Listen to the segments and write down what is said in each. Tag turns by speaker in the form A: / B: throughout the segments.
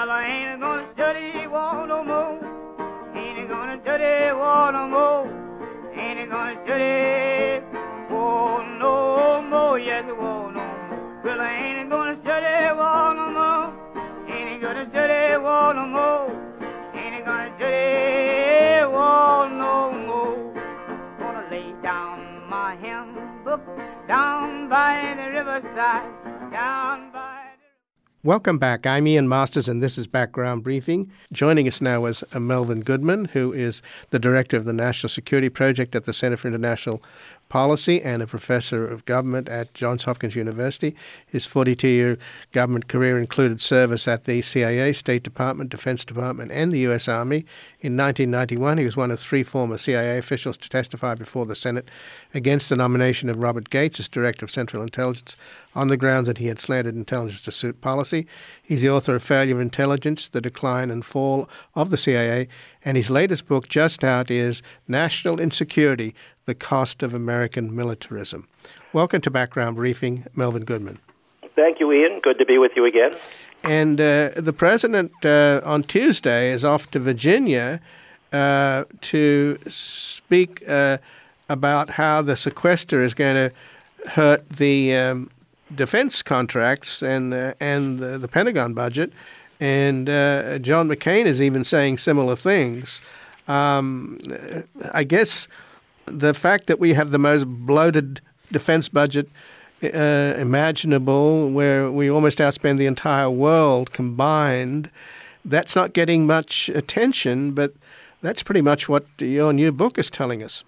A: Well, I ain't gonna study war no more. Ain't gonna study war no more. Ain't gonna study war no more. Yes, war no more. Well, I ain't gonna study war no more. Ain't gonna study war no more. Ain't gonna study war no more. Gonna lay down my hymn book down by the riverside, down by.
B: Welcome back. I'm Ian Masters, and this is Background Briefing. Joining us now is Melvin Goodman, who is the Director of the National Security Project at the Center for International Policy and a Professor of Government at Johns Hopkins University. His 42-year government career included service at the CIA, State Department, Defense Department, and the U.S. Army. In 1991, he was one of 3 former CIA officials to testify before the Senate against the nomination of Robert Gates as Director of Central Intelligence on the grounds that he had slanted intelligence to suit policy. He's the author of Failure of Intelligence, The Decline and Fall of the CIA, and his latest book, just out, is National Insecurity, The Cost of American Militarism. Welcome to Background Briefing, Melvin Goodman.
C: Thank you, Ian. Good to be with you again.
B: And the president on Tuesday is off to Virginia to speak about how the sequester is going to hurt the defense contracts and the Pentagon budget. And John McCain is even saying similar things. I guess the fact that we have the most bloated defense budget imaginable, where we almost outspend the entire world combined, that's not getting much attention, but that's pretty much what your new book is telling us.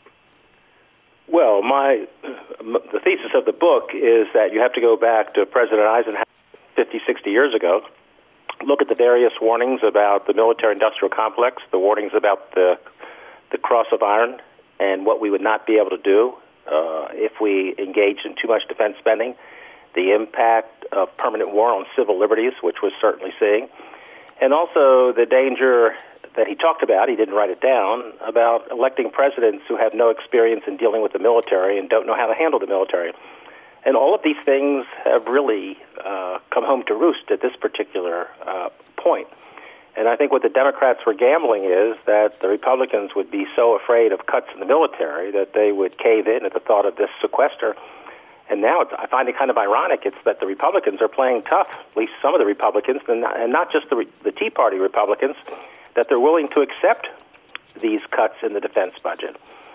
C: Well, the thesis of the book is that you have to go back to President Eisenhower 50, 60 years ago, look at the various warnings about the military-industrial complex, the warnings about the cross of iron, and what we would not be able to do if we engaged in too much defense spending, the impact of permanent war on civil liberties, which we're certainly seeing, and also the danger that he talked about, he didn't write it down, about electing presidents who have no experience in dealing with the military and don't know how to handle the military. And all of these things have really come home to roost at this particular point. And I think what the Democrats were gambling is that the Republicans would be so afraid of cuts in the military that they would cave in at the thought of this sequester. And now I find it kind of ironic. It's that the Republicans are playing tough, at least some of the Republicans, and not just the Tea Party Republicans, that they're willing to accept these cuts in the defense budget.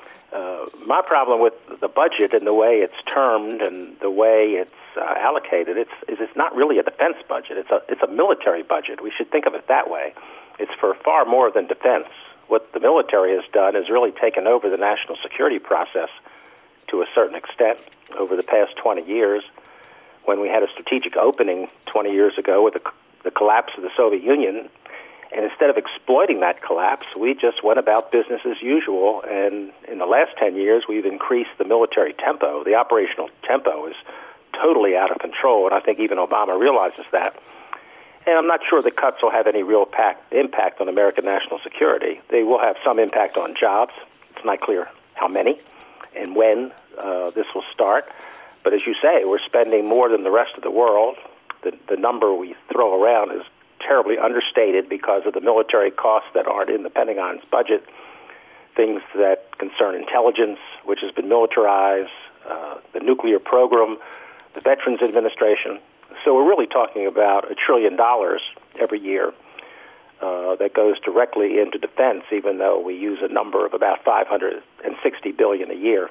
C: My problem with the budget and the way it's termed and the way it's allocated is it's not really a defense budget. It's a military budget. We should think of it that way. It's for far more than defense. What the military has done is really taken over the national security process to a certain extent over the past 20 years. When we had a strategic opening 20 years ago with the collapse of the Soviet Union, and instead of exploiting that collapse, we just went about business as usual. And in the last 10 years, we've increased the military tempo. The operational tempo is totally out of control, and I think even Obama realizes that. And I'm not sure the cuts will have any real impact on American national security. They will have some impact on jobs. It's not clear how many and when this will start. But as you say, we're spending more than the rest of the world. The number we throw around is terribly understated because of the military costs that aren't in the Pentagon's budget, things that concern intelligence, which has been militarized, the nuclear program, the Veterans Administration. So we're really talking about $1 trillion every year that goes directly into defense, even though we use a number of about $560 billion a year.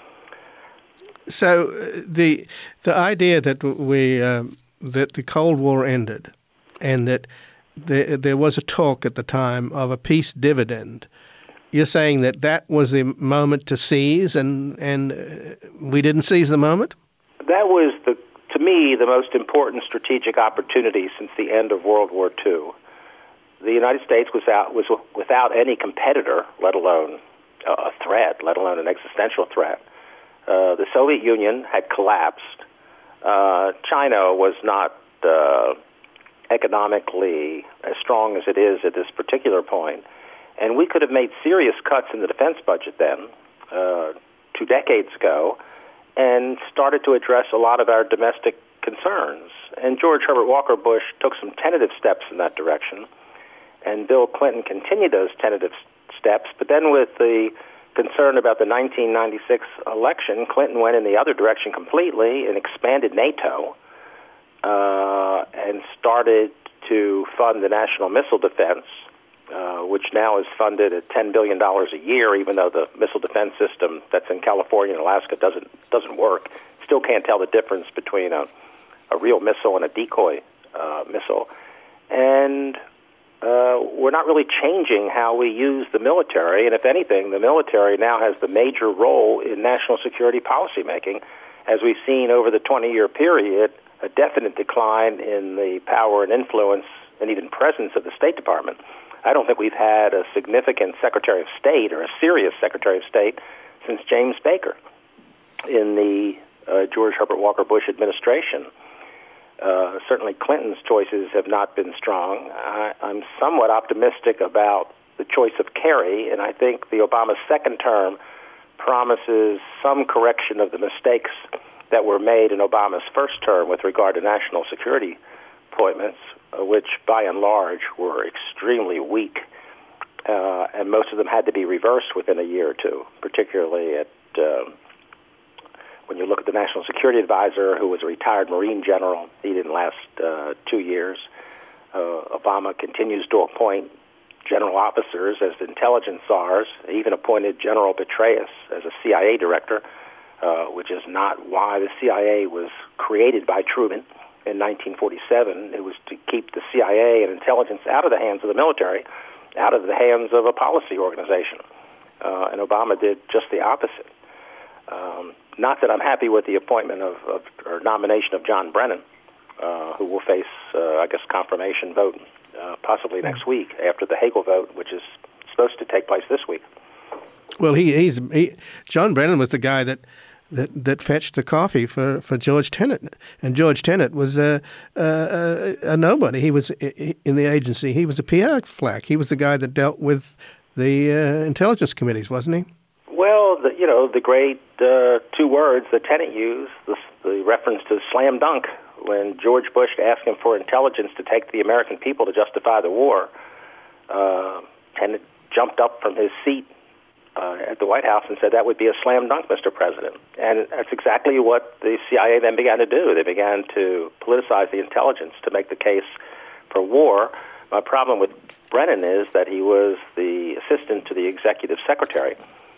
B: So the idea that that the Cold War ended, and that there was a talk at the time of a peace dividend. You're saying that was the moment to seize, and we didn't seize the moment? That
C: was, to me, the most important strategic opportunity since the end of World War II. The United States was without any competitor, let alone a threat, let alone an existential threat. The Soviet Union had collapsed. China was not economically as strong as it is at this particular point. And we could have made serious cuts in the defense budget then, 2 decades ago, and started to address a lot of our domestic concerns. And George Herbert Walker Bush took some tentative steps in that direction, and Bill Clinton continued those tentative steps. But then with the concern about the 1996 election, Clinton went in the other direction completely and expanded NATO and started to fund the National Missile Defense, which now is funded at $10 billion a year, even though the missile defense system that's in California and Alaska doesn't work. Still can't tell the difference between a real missile and a decoy missile. And we're not really changing how we use the military, and if anything, the military now has the major role in national security policymaking. As we've seen over the 20-year period, a definite decline in the power and influence and even presence of the State Department. I don't think we've had a significant Secretary of State or a serious Secretary of State since James Baker in the George Herbert Walker Bush administration. Certainly Clinton's choices have not been strong. I'm somewhat optimistic about the choice of Kerry, and I think the Obama second term promises some correction of the mistakes that were made in Obama's first term with regard to national security appointments, which by and large were extremely weak, and most of them had to be reversed within a year or two, particularly at when you look at the National Security Advisor, who was a retired Marine general. He didn't last 2 years. Obama continues to appoint general officers as intelligence czars. He even appointed General Petraeus as a CIA director, which is not why the CIA was created by Truman in 1947. It was to keep the CIA and intelligence out of the hands of the military, out of the hands of a policy organization. And Obama did just the opposite. Not that I'm happy with the appointment or nomination of John Brennan, who will face, confirmation vote possibly next week after the Hagel vote, which is supposed to take place this week.
B: Well, John Brennan was the guy that fetched the coffee for George Tenet, and George Tenet was a nobody. He was in the agency. He was a PR flack. He was the guy that dealt with the intelligence committees, wasn't he?
C: Well, the great two words that Tenet used, the reference to slam dunk, when George Bush asked him for intelligence to take the American people to justify the war, Tenet jumped up from his seat at the White House and said that would be a slam dunk, Mr. President. And that's exactly what the CIA then began to do. They began to politicize the intelligence to make the case for war. My problem with Brennan is that he was the assistant to the executive secretary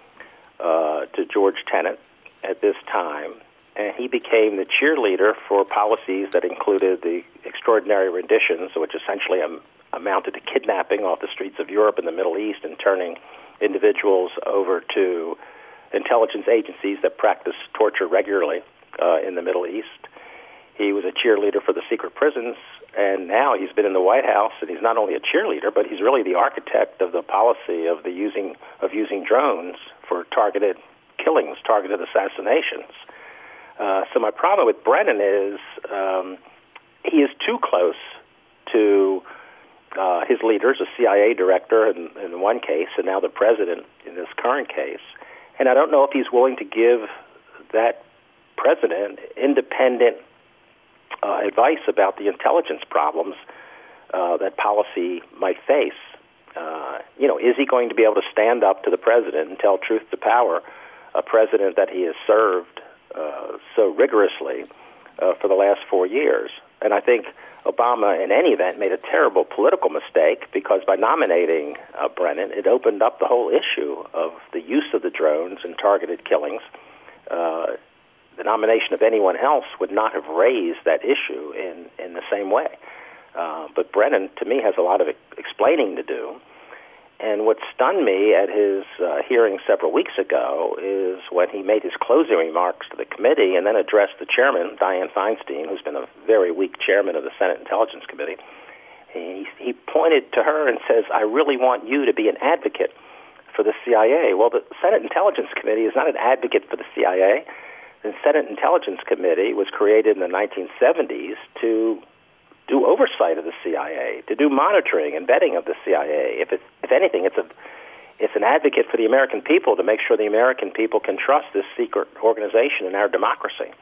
C: to George Tenet at this time, and he became the cheerleader for policies that included the extraordinary renditions, which essentially amounted to kidnapping off the streets of Europe and the Middle East and turning individuals over to intelligence agencies that practice torture regularly in the Middle East. He was a cheerleader for the secret prisons, and now he's been in the White House, and he's not only a cheerleader, but he's really the architect of the policy of using drones for targeted killings, targeted assassinations. So my problem with Brennan is he is too close to his leaders, a CIA director in one case, and now the president in this current case. And I don't know if he's willing to give that president independent advice about the intelligence problems that policy might face. Is he going to be able to stand up to the president and tell truth to power, a president that he has served so rigorously for the last 4 years? And I think Obama, in any event, made a terrible political mistake because by nominating Brennan, it opened up the whole issue of the use of the drones and targeted killings. The nomination of anyone else would not have raised that issue in the same way. But Brennan, to me, has a lot of explaining to do. And what stunned me at his hearing several weeks ago is when he made his closing remarks to the committee and then addressed the chairman, Dianne Feinstein, who's been a very weak chairman of the Senate Intelligence Committee. He pointed to her and says, "I really want you to be an advocate for the CIA." Well, the Senate Intelligence Committee is not an advocate for the CIA. The Senate Intelligence Committee was created in the 1970s to do oversight of the CIA, to do monitoring and vetting of the CIA. If anything, it's an advocate for the American people to make sure the American people can trust this secret organization in our democracy.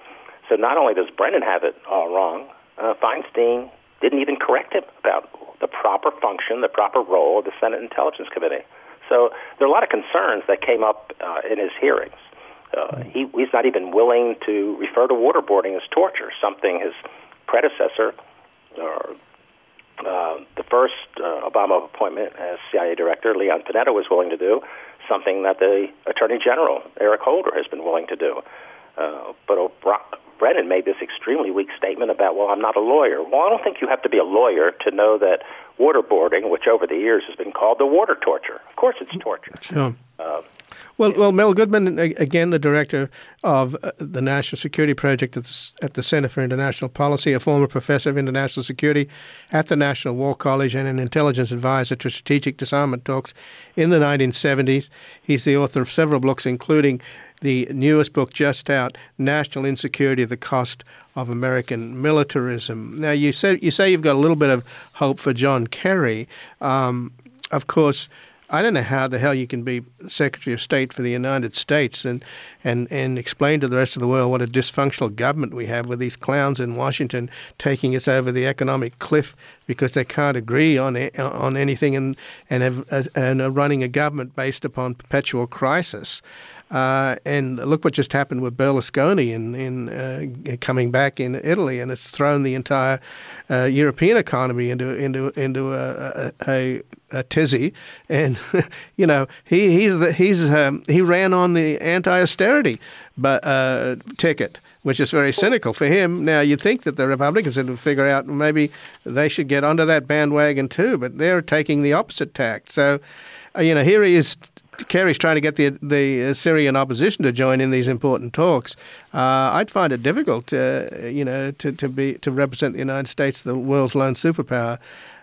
C: So not only does Brennan have it all wrong, Feinstein didn't even correct him about the proper function, the proper role of the Senate Intelligence Committee. So there are a lot of concerns that came up in his hearings. He's not even willing to refer to waterboarding as torture, something his predecessor, or the first Obama appointment as CIA director, Leon Panetta, was willing to do, something that the Attorney General, Eric Holder, has been willing to do. But Brennan made this extremely weak statement about, well, I'm not a lawyer. Well, I don't think you have to be a lawyer to know that waterboarding, which over the years has been called the water torture. Of course it's torture.
B: Sure. Well, Mel Goodman, again, the director of the National Security Project at the Center for International Policy, a former professor of international security at the National War College and an intelligence advisor to strategic disarmament talks in the 1970s. He's the author of several books, including the newest book just out, National Insecurity, The Cost of American Militarism. Now, you say you've got a little bit of hope for John Kerry. Of course, I don't know how the hell you can be Secretary of State for the United States and explain to the rest of the world what a dysfunctional government we have with these clowns in Washington taking us over the economic cliff because they can't agree on anything and are running a government based upon perpetual crisis. And look what just happened with Berlusconi in coming back in Italy, and it's thrown the entire European economy into a tizzy. And you know he ran on the anti-austerity ticket, which is very cynical for him. Now you'd think that the Republicans would figure out maybe they should get onto that bandwagon too, but they're taking the opposite tack. So here he is. Kerry's trying to get the Syrian opposition to join in these important talks. I'd find it difficult, to represent the United States, the world's lone superpower,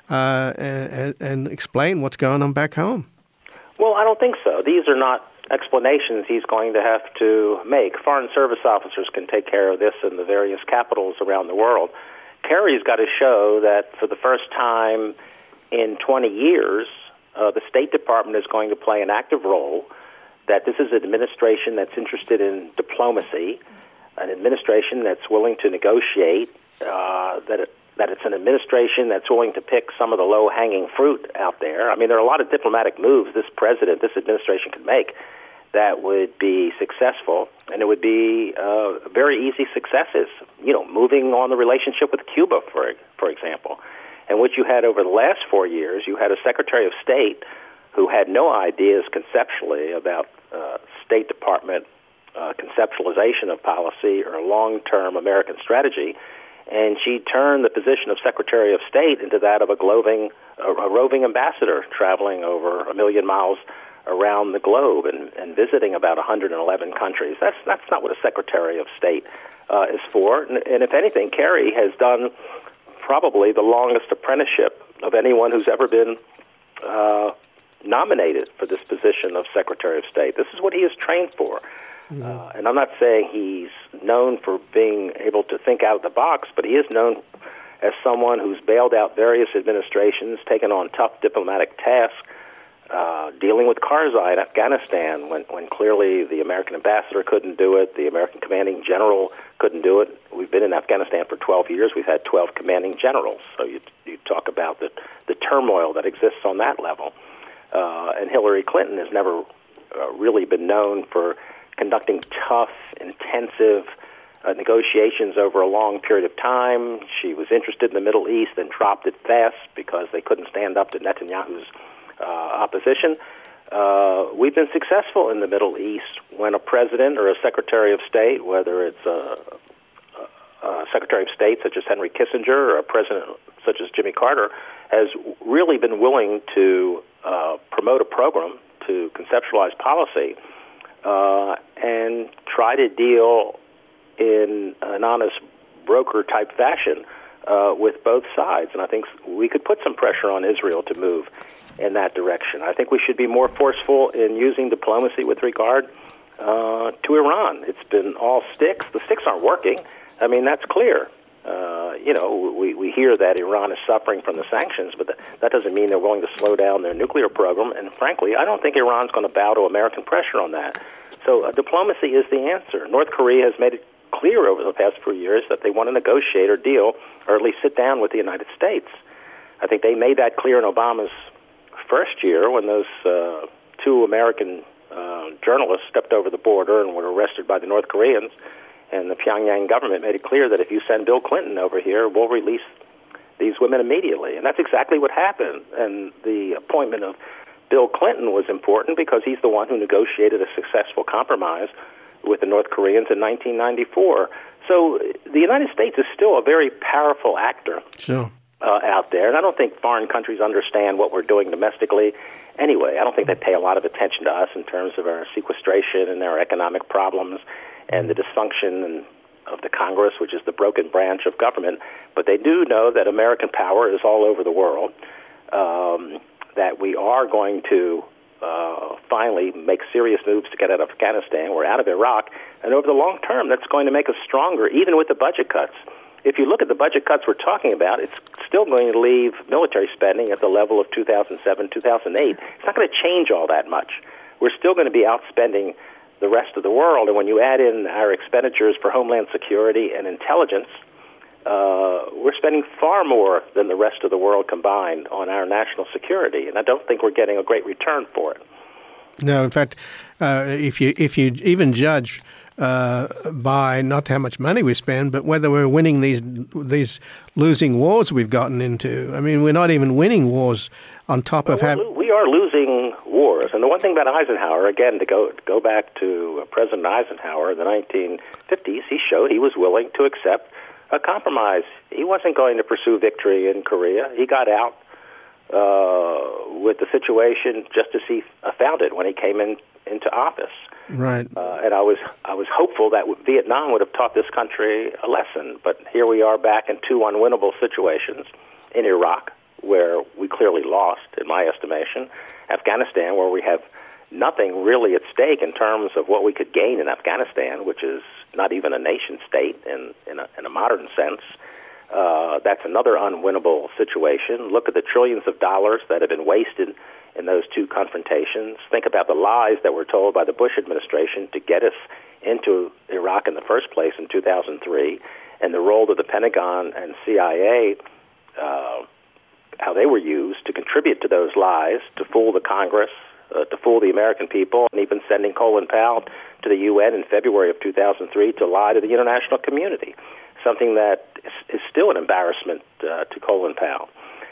B: and explain what's going on back home.
C: Well, I don't think so. These are not explanations he's going to have to make. Foreign service officers can take care of this in the various capitals around the world. Kerry's got to show that for the first time in 20 years, the State Department is going to play an active role, that this is an administration that's interested in diplomacy, an administration that's willing to negotiate, that it's an administration that's willing to pick some of the low-hanging fruit out there. I mean, there are a lot of diplomatic moves this administration could make that would be successful, and it would be very easy successes. Moving on the relationship with Cuba, for example. And what you had over the last 4 years, you had a Secretary of State who had no ideas conceptually about State Department conceptualization of policy or long-term American strategy, and she turned the position of Secretary of State into that of a roving ambassador traveling over 1 million miles around the globe and visiting about 111 countries. That's not what a Secretary of State is for. And if anything, Kerry has done probably the longest apprenticeship of anyone who's ever been nominated for this position of Secretary of State. This is what he is trained for. Mm-hmm. And I'm not saying he's known for being able to think out of the box, but he is known as someone who's bailed out various administrations, taken on tough diplomatic tasks, dealing with Karzai in Afghanistan when clearly the American ambassador couldn't do it, the American commanding general couldn't do it. We've been in Afghanistan for 12 years. We've had 12 commanding generals. So you talk about the turmoil that exists on that level. And Hillary Clinton has never really been known for conducting tough, intensive negotiations over a long period of time. She was interested in the Middle East and dropped it fast because they couldn't stand up to Netanyahu's opposition. We've been successful in the Middle East when a president or a Secretary of State, whether it's a Secretary of State such as Henry Kissinger or a president such as Jimmy Carter, has really been willing to promote a program to conceptualize policy and try to deal in an honest broker-type fashion with both sides. And I think we could put some pressure on Israel to move in that direction. I think we should be more forceful in using diplomacy with regard to Iran. It's been all sticks. The sticks aren't working. I mean, that's clear. We hear that Iran is suffering from the sanctions, but that doesn't mean they're willing to slow down their nuclear program. And frankly, I don't think Iran's going to bow to American pressure on that. So diplomacy is the answer. North Korea has made it clear over the past few years that they want to negotiate or deal, or at least sit down with the United States. I think they made that clear in Obama's first year when those two American journalists stepped over the border and were arrested by the North Koreans. And the Pyongyang government made it clear that if you send Bill Clinton over here, we'll release these women immediately. And that's exactly what happened. And the appointment of Bill Clinton was important because he's the one who negotiated a successful compromise with the North Koreans in 1994. So the United States is still a very powerful actor.
B: Sure.
C: Out there. And I don't think foreign countries understand what we're doing domestically anyway. I don't think they pay a lot of attention to us in terms of our sequestration and our economic problems and the dysfunction of the Congress, which is the broken branch of government. But they do know that American power is all over the world, that we are going to finally make serious moves to get out of Afghanistan. We're out of Iraq. And over the long term, that's going to make us stronger, even with the budget cuts. If you look at the budget cuts we're talking about, it's still going to leave military spending at the level of 2007, 2008. It's not going to change all that much. We're still going to be outspending the rest of the world. And when you add in our expenditures for homeland security and intelligence, we're spending far more than the rest of the world combined on our national security. And I don't think we're getting a great return for it.
B: No, in fact, if you even judge by not how much money we spend, but whether we're winning these losing wars we've gotten into. I mean, we're not even winning wars on top of having...
C: We are losing wars. And the one thing about Eisenhower, again, to go back to President Eisenhower in the 1950s, he showed he was willing to accept a compromise. He wasn't going to pursue victory in Korea. He got out with the situation just as he found it when he came into office.
B: Right.
C: And I was hopeful that Vietnam would have taught this country a lesson, but here we are back in two unwinnable situations: in Iraq, where we clearly lost, in my estimation; Afghanistan, where we have nothing really at stake in terms of what we could gain in Afghanistan, which is not even a nation state in a modern sense. That's another unwinnable situation. Look at the trillions of dollars that have been wasted in those two confrontations. Think about the lies that were told by the Bush administration to get us into Iraq in the first place in 2003, and the role of the Pentagon and CIA, how they were used to contribute to those lies, to fool the Congress, to fool the American people, and even sending Colin Powell to the UN in February of 2003 to lie to the international community, something that is still an embarrassment to Colin Powell.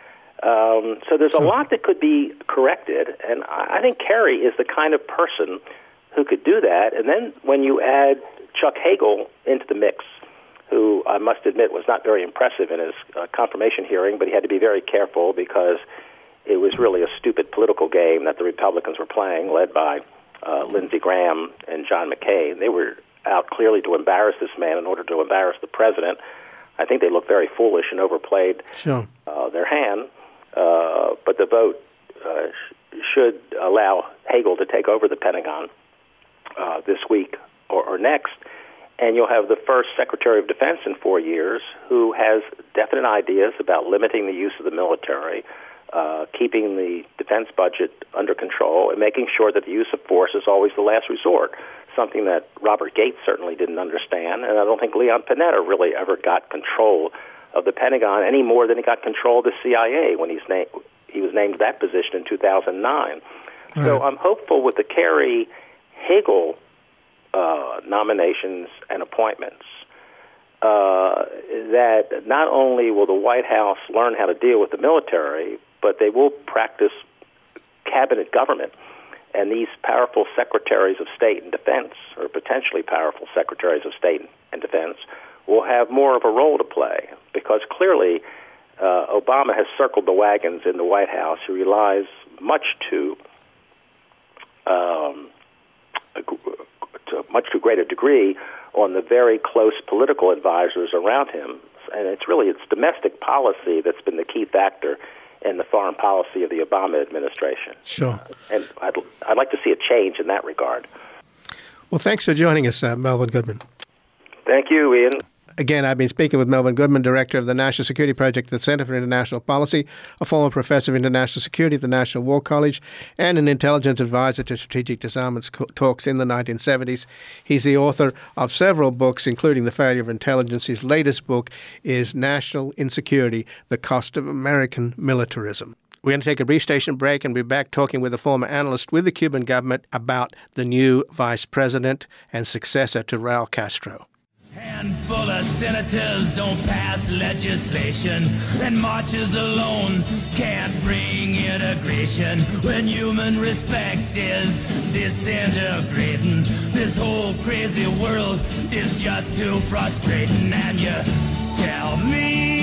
C: So there's a lot that could be corrected, and I think Kerry is the kind of person who could do that. And then when you add Chuck Hagel into the mix, who I must admit was not very impressive in his confirmation hearing, but he had to be very careful because it was really a stupid political game that the Republicans were playing, led by Lindsey Graham and John McCain. They were out clearly to embarrass this man in order to embarrass the president. I think they looked very foolish and overplayed their hand. But the vote should allow Hagel to take over the Pentagon this week or next, and you'll have the first Secretary of Defense in 4 years who has definite ideas about limiting the use of the military, keeping the defense budget under control, and making sure that the use of force is always the last resort, something that Robert Gates certainly didn't understand, and I don't think Leon Panetta really ever got control of the Pentagon any more than he got control of the CIA when he was named that position in 2009. Right. So I'm hopeful with the Kerry-Hagel nominations and appointments that not only will the White House learn how to deal with the military, but they will practice cabinet government. And these powerful secretaries of state and defense, or potentially powerful secretaries of state and defense, will have more of a role to play, because clearly Obama has circled the wagons in the White House. He relies much too great a degree on the very close political advisors around him, and it's domestic policy that's been the key factor in the foreign policy of the Obama administration.
B: Sure.
C: And I'd like to see a change in that regard.
B: Well, thanks for joining us, Melvin Goodman.
C: Thank you, Ian.
B: Again, I've been speaking with Melvin Goodman, Director of the National Security Project at the Center for International Policy, a former professor of international security at the National War College, and an intelligence advisor to strategic disarmament talks in the 1970s. He's the author of several books, including The Failure of Intelligence. His latest book is National Insecurity, The Cost of American Militarism. We're going to take a brief station break and be back talking with a former analyst with the Cuban government about the new vice president and successor to Raul Castro.
D: Handful of senators don't pass legislation, and marches alone can't bring integration. When human respect is disintegrating, this whole crazy world is just too frustrating. And you tell me